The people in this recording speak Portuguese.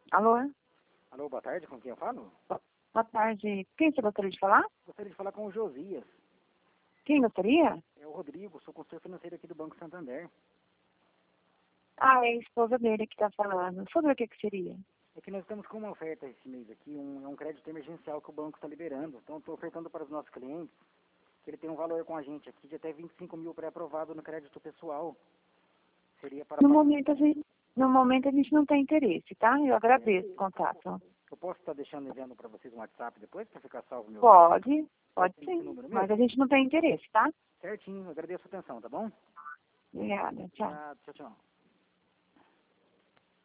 Alô? Alô, boa tarde, com quem eu falo? Boa tarde. Quem você gostaria de falar? Gostaria de falar com o Josias. Quem gostaria? É o Rodrigo, sou consultor financeiro aqui do Banco Santander. Ah, é a esposa dele que está falando. Sobre o que seria? É que nós estamos com uma oferta esse mês aqui, é um crédito emergencial que o banco está liberando. Então, estou ofertando para os nossos clientes que ele tem um valor com a gente aqui de até 25 mil pré-aprovado no crédito pessoal. Seria para No pagar. momento a gente não tem interesse, tá? Eu agradeço o contato. Eu posso estar enviando para vocês um WhatsApp depois para ficar salvo meu Pode esse sim. número Mas mesmo? a gente não tem interesse, tá? Certinho, agradeço a atenção, tá bom? Obrigada. Tchau. Ah, tchau, tchau.